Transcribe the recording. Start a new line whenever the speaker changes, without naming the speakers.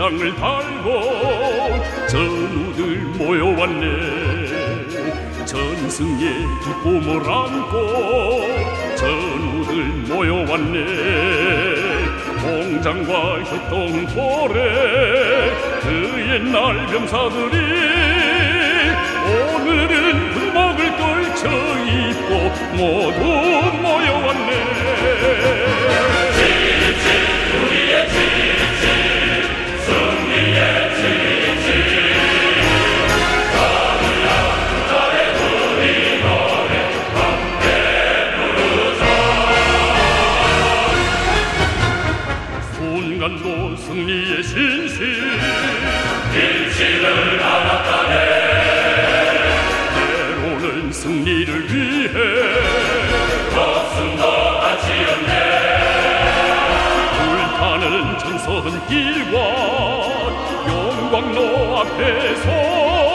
표창을 달고 전우들 모여왔네. 전승의 기쁨을 안고 전우들 모여왔네. 공장과 협동포래 그 옛날 병사들이 오늘은 군복을 걸쳐 입고 모두 모여왔네. 칠칠 우리의 칠칠 승리의 칠칠 가을야 부자의 우리 노래 함께 부르자. 순간도 승리의 신실 일치를 알았다네. 때로는 승리를 위해 목숨도 바치었네. 불타는 전선 길과 영광로 앞에서